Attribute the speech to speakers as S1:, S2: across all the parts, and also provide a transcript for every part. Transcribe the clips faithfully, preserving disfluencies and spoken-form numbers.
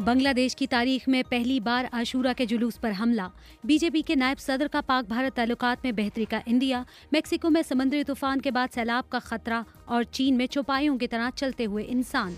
S1: बांग्लादेश की तारीख में पहली बार आशूरा के जुलूस पर हमला। बीजेपी के नायब सदर का पाक भारत ताल्लुकात में बेहतरी का इंदिया। मेक्सिको में समुद्री तूफान के बाद सैलाब का खतरा और चीन में चौपाइयों की तरह चलते हुए इंसान।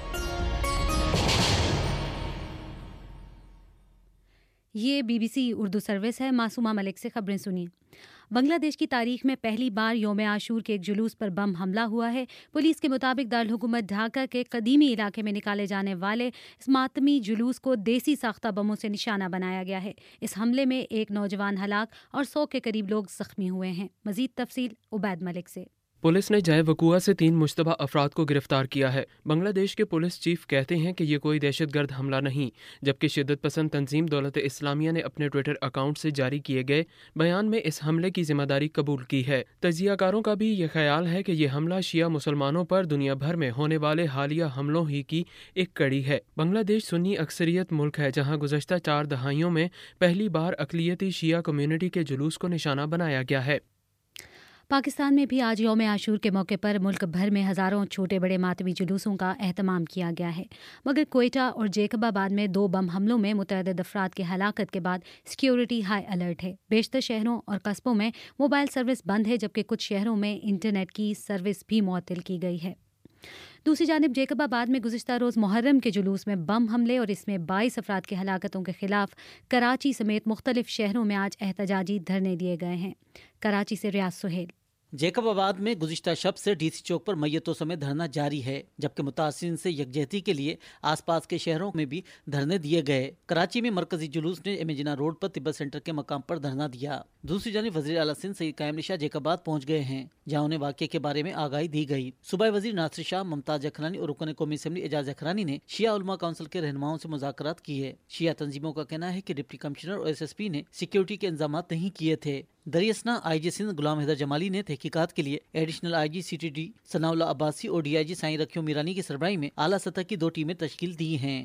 S1: ये बीबीसी उर्दू सर्विस है। मासूमा मलिक से खबरें सुनिए। बांग्लादेश की तारीख में पहली बार यौम आशूर के एक जुलूस पर बम हमला हुआ है। पुलिस के मुताबिक दारुल हुकूमत ढाका के कदीमी इलाके में निकाले जाने वाले इस मातमी जुलूस को देसी साख्ता बमों से निशाना बनाया गया है। इस हमले में एक नौजवान हलाक और सौ के करीब लोग जख्मी हुए हैं। मजीद तफसील उबैद मलिक से।
S2: पुलिस ने जाए वकुआ से तीन मुश्तबा अफराद को गिरफ्तार किया है। बांग्लादेश के पुलिस चीफ कहते हैं कि ये कोई दहशतगर्द हमला नहीं, जबकि शिद्दत पसंद तंजीम दौलत इस्लामिया ने अपने ट्विटर अकाउंट से जारी किए गए बयान में इस हमले की जिम्मेदारी कबूल की है। तजियाकारों का भी ये ख्याल है कि यह हमला शिया मुसलमानों पर दुनिया भर में होने वाले हालिया हमलों ही की एक कड़ी है। बांग्लादेश सुन्नी अक्सरियत मुल्क है, जहाँ गुज़श्ता चार दहाइयों में पहली बार अक़लियती शिया कम्यूनिटी के जुलूस को निशाना बनाया गया है।
S1: पाकिस्तान में भी आज यौम आशूर के मौके पर मुल्क भर में हज़ारों छोटे बड़े मातमी जुलूसों का एहतमाम किया गया है, मगर कोयटा और जेकबाबाद में दो बम हमलों में मुतअद्दिद अफराद की हलाकत के बाद सिक्योरिटी हाई अलर्ट है। बेशतर शहरों और कस्बों में मोबाइल सर्विस बंद है, जबकि कुछ शहरों में इंटरनेट की सर्विस भी मुअत्तल की गई है। दूसरी जानिब जेकबाबाद में गुज़िश्ता रोज़ मुहर्रम के जुलूस में बम हमले और इसमें बाईस अफराद की हलाकतों के खिलाफ कराची समेत मुख्तलिफ शहरों में आज एहतजाजी धरने दिए गए हैं। कराची से रियाज सुहेल।
S3: जेकबाबाद में गुज़िश्ता शब से डीसी चौक पर मैयतों समेत धरना जारी है, जबकि मुतासिरीन से यकजहती के लिए आसपास के शहरों में भी धरने दिए गए। कराची में मरकजी जुलूस ने एमेजिना रोड पर तिब्बत सेंटर के मकाम पर धरना दिया। दूसरी जानिब वज़ीर आला सिंध सईद कायम निशा जेकबाबाद पहुँच गए हैं, जहाँ उन्हें वाक़े के बारे में आगाही दी गई। सूबाई वज़ीर नासिर शाह, मुमताज़ अखरानी और रुकन कौमी असम्बली एजाज अखरानी ने शिया उलमा काउंसिल के रहनुमाओं से मुज़ाकरात किए। शिया तंजीमों का कहना है कि डिप्टी कमिश्नर और एस एस पी ने सिक्योरिटी के इंतजाम नहीं किए थे। दरियासना आई जी सिंध गुलाम हैदर जमाली ने तहकीकात के लिए additional I G C T D Sanaullah Abbasi और डी आई जी साईं रखियो मीरानी की सरबराही में आला सतह की दो टीमें तश्कील दी हैं।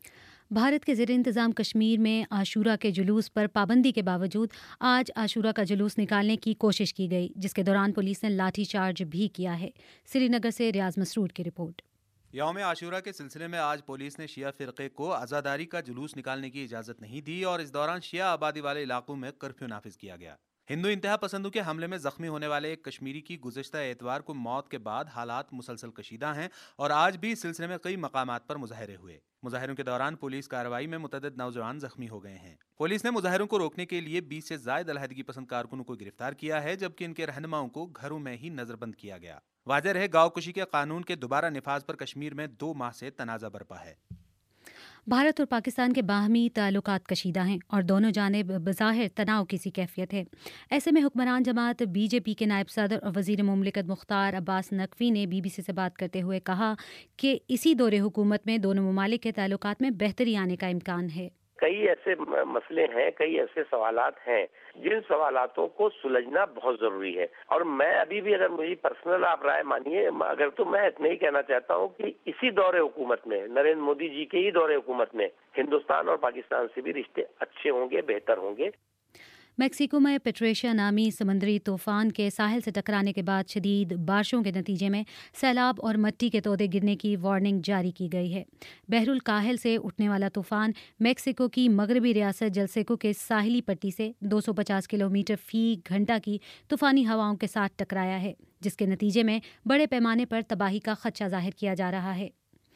S1: भारत के ज़ेर इंतज़ाम कश्मीर में आशूरा के जुलूस पर पाबंदी के बावजूद आज आशूरा का जुलूस निकालने की कोशिश की गई, जिसके दौरान पुलिस ने लाठी चार्ज भी किया है। श्रीनगर से रियाज मसरूर की रिपोर्ट।
S4: यौम आशूरा के सिलसिले में आज पुलिस ने शिया फ़िरक़े को आज़ादारी का जुलूस निकालने की इजाज़त नहीं दी और इस दौरान शिया आबादी वाले इलाकों में कर्फ्यू नाफिज किया गया। हिंदू इंतहा पसंदों के हमले में जख्मी होने वाले एक कश्मीरी की गुज़श्ता एतवार को मौत के बाद हालात मुसलसल कशीदा हैं और आज भी इस सिलसिले में कई मकामात पर मुजाहरे हुए। मुजाहरों के दौरान पुलिस कार्रवाई में मुतअद्दिद नौजवान जख्मी हो गए हैं। पुलिस ने मुजाहरों को रोकने के लिए बीस से ज़ायद अलहदगी पसंद कारकुनों को गिरफ्तार किया है, जबकि इनके रहनुमाओं को घरों में ही नजरबंद किया गया। वाज़ेह रहे गाँव कुशी के कानून के दोबारा निफाज पर कश्मीर में दो माह से तनाज़ा बरपा है।
S1: भारत और पाकिस्तान के बाहमी ताल्लुकात कशीदा हैं और दोनों जानिब बज़ाहिर तनाव की सी कैफियत है। ऐसे में हुक्मरान जमात बीजेपी के नायब सदर और वज़ीर मुमलिकत मुख्तार अब्बास नकवी ने बीबीसी से बात करते हुए कहा कि इसी दौरे हुकूमत में दोनों ममालिक के ताल्लुकात में बेहतरी आने का इम्कान है।
S5: कई ऐसे मसले हैं, कई ऐसे सवालात हैं जिन सवालातों को सुलझना बहुत जरूरी है। और मैं अभी भी, अगर मुझे पर्सनल आप राय मानिए, अगर तो मैं इतना ही कहना चाहता हूँ कि इसी दौरे हुकूमत में, नरेंद्र मोदी जी के ही दौरे हुकूमत में हिंदुस्तान और पाकिस्तान से भी रिश्ते अच्छे होंगे, बेहतर होंगे।
S1: मेक्सिको में पेट्रेशिया नामी समुद्री तूफान के साहिल से टकराने के बाद शदीद बारिशों के नतीजे में सैलाब और मिट्टी के तोदे गिरने की वार्निंग जारी की गई है। बहरुल काहिल से उठने वाला तूफान मेक्सिको की मगरबी रियासत जलसेको के साहिली पट्टी से दो सौ पचास किलोमीटर फी घंटा की तूफानी हवाओं के साथ टकराया है, जिसके नतीजे में बड़े पैमाने पर तबाही का खदशा जाहिर किया जा रहा है।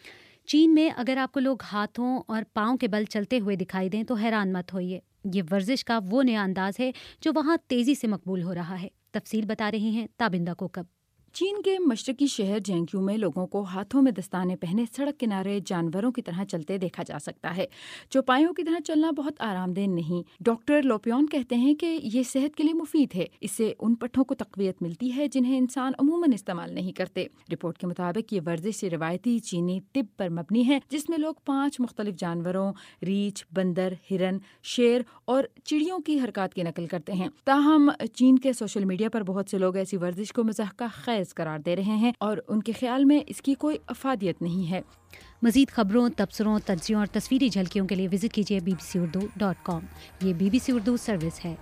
S1: चीन में अगर आपको लोग हाथों और पाँव के बल चलते हुए दिखाई दें तो हैरान मत होइए। ये वर्जिश का वो नया अंदाज है जो वहाँ तेजी से मकबूल हो रहा है। तफसील बता रही हैं ताबिंदा कोकब।
S6: चीन के मशरकी शहर जेंक्यू में लोगों को हाथों में दस्ताने पहने सड़क किनारे जानवरों की तरह चलते देखा जा सकता है। चौपाइयों की तरह चलना बहुत आरामदेह नहीं। डॉक्टर लोपियन कहते हैं कि ये सेहत के लिए मुफीद है। इससे उन पट्टों को तक़वियत मिलती है जिन्हें इंसान अमूमन इस्तेमाल नहीं करते। रिपोर्ट के मुताबिक ये वर्जिश रिवायती चीनी तिब पर मबनी है, जिसमें लोग पाँच मुख्तलिफ जानवरों रीछ, बंदर, हिरन, शेर और चिड़ियों की हरकत की नकल करते हैं। ताहम चीन के सोशल मीडिया पर बहुत से लोग ऐसी वर्जिश को मज़ाक का खैर करार दे रहे हैं और उनके ख्याल में इसकी कोई अफादियत नहीं है।
S1: मज़ीद खबरों, तबसरों, तज्जियों और तस्वीरी झलकियों के लिए विजिट कीजिए B B C Urdu dot com. ये B B C Urdu service है।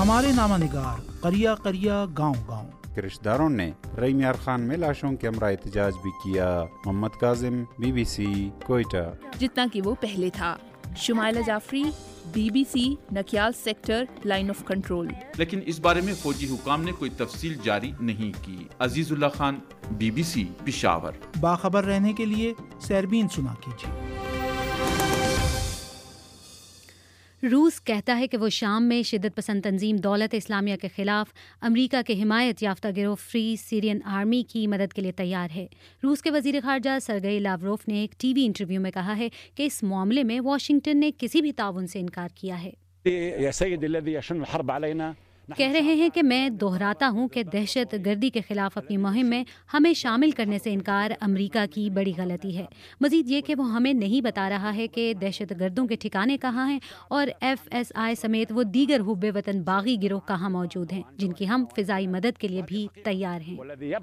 S7: ہمارے نامہ نگار قریہ قریہ گاؤں گاؤں
S8: کے رشتہ داروں نے رئی میار خان میں لاشوں کے ہمراہ احتجاج بھی کیا. Muhammad Kazim, B B C, Quetta.
S9: جتنا کہ وہ پہلے تھا. Shumaila Jafri, B B C, Nikyal sector, line of control.
S10: لیکن اس بارے میں فوجی حکام نے کوئی تفصیل جاری نہیں کی. Azizullah Khan, B B C, Peshawar.
S7: باخبر رہنے کے لیے سیربین سنا کیجیے.
S1: روس کہتا ہے کہ وہ شام میں شدت پسند تنظیم دولت اسلامیہ کے خلاف امریکہ کے حمایت یافتہ گروہ فری سیرین آرمی کی مدد کے لیے تیار ہے. روس کے وزیر خارجہ سرگئی لاوروف نے ایک ٹی وی انٹرویو میں کہا ہے کہ اس معاملے میں واشنگٹن نے کسی بھی تعاون سے انکار کیا ہے. کہہ رہے ہیں کہ میں دہراتا ہوں کہ دہشت گردی کے خلاف اپنی مہم میں ہمیں شامل کرنے سے انکار امریکہ کی بڑی غلطی ہے. مزید یہ کہ وہ ہمیں نہیں بتا رہا ہے کہ دہشت گردوں کے ٹھکانے کہاں ہیں اور ایف ایس آئی سمیت وہ دیگر حب وطن باغی گروہ کہاں موجود ہیں جن کی ہم فضائی مدد کے لیے بھی تیار ہیں.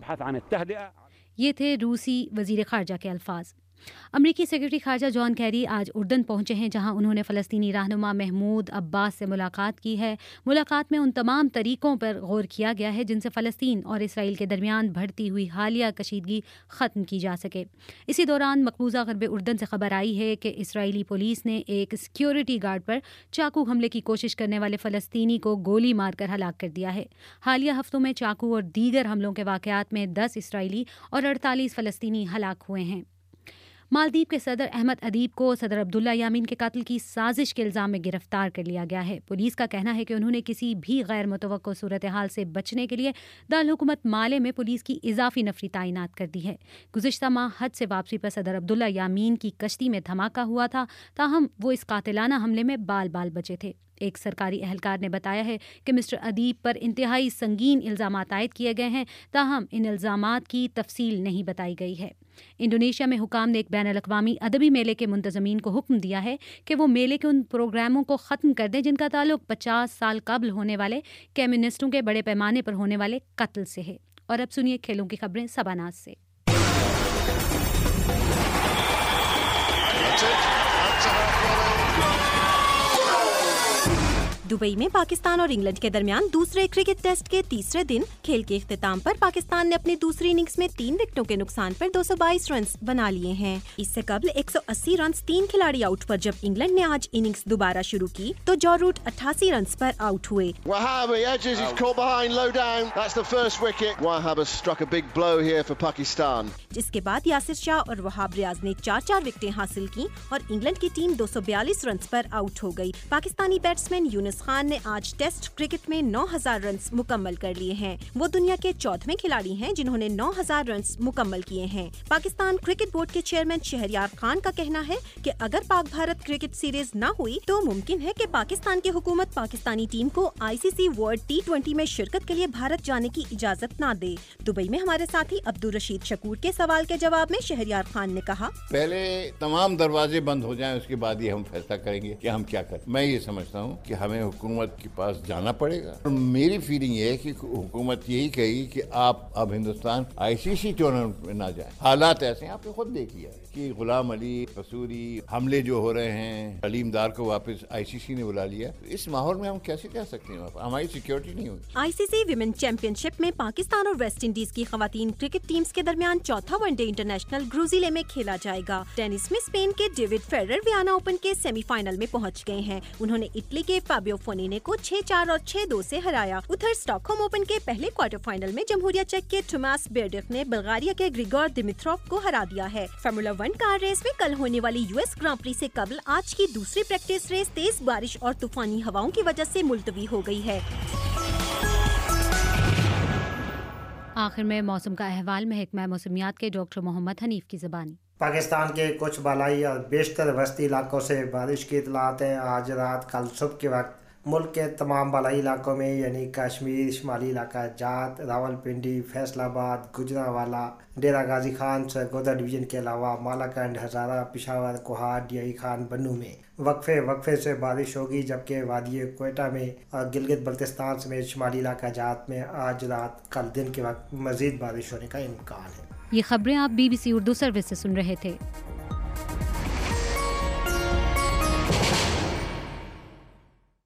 S1: یہ تھے روسی وزیر خارجہ کے الفاظ. امریکی سیکرٹری خارجہ جان کیری آج اردن پہنچے ہیں جہاں انہوں نے فلسطینی رہنما محمود عباس سے ملاقات کی ہے. ملاقات میں ان تمام طریقوں پر غور کیا گیا ہے جن سے فلسطین اور اسرائیل کے درمیان بڑھتی ہوئی حالیہ کشیدگی ختم کی جا سکے. اسی دوران مقبوضہ غرب اردن سے خبر آئی ہے کہ اسرائیلی پولیس نے ایک سیکیورٹی گارڈ پر چاقو حملے کی کوشش کرنے والے فلسطینی کو گولی مار کر ہلاک کر دیا ہے. حالیہ ہفتوں میں چاقو اور دیگر حملوں کے واقعات میں دس اسرائیلی اور اڑتالیس فلسطینی ہلاک ہوئے ہیں. مالدیپ کے صدر احمد ادیب کو صدر عبداللہ یامین کے قتل کی سازش کے الزام میں گرفتار کر لیا گیا ہے. پولیس کا کہنا ہے کہ انہوں نے کسی بھی غیر متوقع صورتحال سے بچنے کے لیے دارالحکومت مالے میں پولیس کی اضافی نفری تعینات کر دی ہے. گزشتہ ماہ حج سے واپسی پر صدر عبداللہ یامین کی کشتی میں دھماکہ ہوا تھا، تاہم وہ اس قاتلانہ حملے میں بال بال بچے تھے. ایک سرکاری اہلکار نے بتایا ہے کہ مسٹر ادیب پر انتہائی سنگین الزامات عائد کیے گئے ہیں، تاہم ان الزامات کی تفصیل نہیں بتائی گئی ہے. انڈونیشیا میں حکام نے ایک بین الاقوامی ادبی میلے کے منتظمین کو حکم دیا ہے کہ وہ میلے کے ان پروگراموں کو ختم کر دیں جن کا تعلق پچاس سال قبل ہونے والے کمیونسٹوں کے بڑے پیمانے پر ہونے والے قتل سے ہے. اور اب سنیے کھیلوں کی خبریں سباناز سے.
S11: دبئی میں پاکستان اور انگلینڈ کے درمیان دوسرے کرکٹ ٹیسٹ کے تیسرے دن کھیل کے اختتام پر پاکستان نے اپنی دوسری اننگز میں تین وکٹوں کے نقصان پر دو سو بائیس رنز بنا لیے ہیں. اس سے قبل ایک سو اسی رنز تین کھلاڑی آؤٹ پر جب انگلینڈ نے آج اننگز دوبارہ شروع کی تو جو روٹ اٹھاسی رنز پر آؤٹ ہوئے. جس کے بعد یاسر شاہ اور وہاب ریاض نے چار چار وکٹیں حاصل کی اور انگلینڈ کی ٹیم دو سو بیالیس رنز پر آؤٹ ہو گئی. پاکستانی بیٹسمین یونس خان نے آج ٹیسٹ کرکٹ میں نو ہزار رنز مکمل کر لیے ہیں. وہ دنیا کے چودھویں کھلاڑی ہیں جنہوں نے نو ہزار رنز مکمل کیے ہیں. پاکستان کرکٹ بورڈ کے چیئرمین شہریار خان کا کہنا ہے کہ اگر پاک بھارت کرکٹ سیریز نہ ہوئی تو ممکن ہے کہ پاکستان کی حکومت پاکستانی ٹیم کو I C C world T twenty میں شرکت کے لیے بھارت جانے کی اجازت نہ دے. دبئی میں ہمارے ساتھی عبدالرشید شکور کے سوال کے جواب میں شہریار خان نے کہا،
S12: پہلے تمام دروازے بند ہو جائیں، اس کے بعد ہی ہم فیصلہ کریں گے کہ ہم کیا کریں. میں یہ سمجھتا ہوں کہ ہمیں حکومت کے پاس جانا پڑے گا. اور میری فیلنگ یہ ہے کہ حکومت یہی کہے گی کہ آپ اب ہندوستان آئی سی سی ٹورنامنٹ میں نہ جائیں. حالات ایسے ہیں، آپ نے خود دیکھ لیا کہ غلام علی قصوری حملے جو ہو رہے ہیں، علیم دار کو واپس آئی سی سی نے بلا لیا. اس ماحول میں ہم کیسے کہہ سکتے ہیں ہماری سیکیورٹی نہیں ہوگی.
S11: آئی سی سی ویمن چیمپئن شپ میں پاکستان اور ویسٹ انڈیز کی خواتین کرکٹ ٹیمز کے درمیان چوتھا ون ڈے انٹرنیشنل گروزیلے میں کھیلا جائے گا. ٹینس میں اسپین کے ڈیوڈ فیڈرر ویانا اوپن کے سیمی فائنل میں پہنچ گئے ہیں. انہوں نے اٹلی کے فابیو فونینے کو چھ چار اور چھ دو سے ہرایا. ادھر اسٹاک ہوم اوپن کے پہلے کوارٹر فائنل میں جمہوریہ چیک کے ٹوماس بیرڈف نے بلغاریہ کے گریگور دیمیتروف کو ہرا دیا ہے. فارمولا ون کار ریس میں کل ہونے والی یو ایس گراں پری سے قبل آج کی دوسری پریکٹس ریس تیز بارش اور طوفانی ہواؤں کی وجہ سے ملتوی ہو گئی ہے.
S1: آخر میں موسم کا احوال محکمہ موسمیات کے ڈاکٹر محمد حنیف کی زبانی.
S13: پاکستان کے کچھ بالائی اور بیشتر وسطی علاقوں سے بارش کی اطلاعات ہیں. آج رات کل صبح کے وقت ملک کے تمام بالائی علاقوں میں یعنی کشمیر، شمالی علاقہ جات، راول پنڈی، فیصل آباد، گجرانوالہ، ڈیرہ غازی خان، سرگودا ڈویژن کے علاوہ مالاکنڈ، ہزارہ، پشاور، کوہاٹ، ڈیائی خان، بنو میں وقفے وقفے سے بارش ہوگی، جبکہ وادی کوئٹہ میں اور گلگت بلتستان سمیت شمالی علاقہ جات میں آج رات کل دن کے وقت مزید بارش ہونے کا امکان ہے.
S1: یہ خبریں آپ B B C Urdu service سے سن رہے تھے.